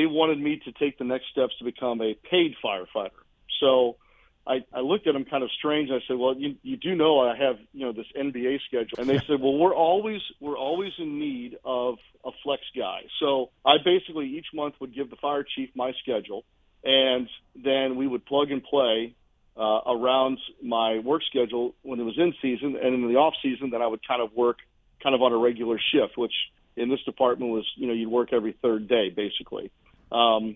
wanted me to take the next steps to become a paid firefighter. So I looked at them kind of strange. I said, well, you do know I have, this NBA schedule. And they said, well, we're always in need of a flex guy. So I basically each month would give the fire chief my schedule, and then we would plug and play around my work schedule when it was in season, and in the off season, then I would kind of work kind of on a regular shift, which in this department was, you'd work every third day, basically.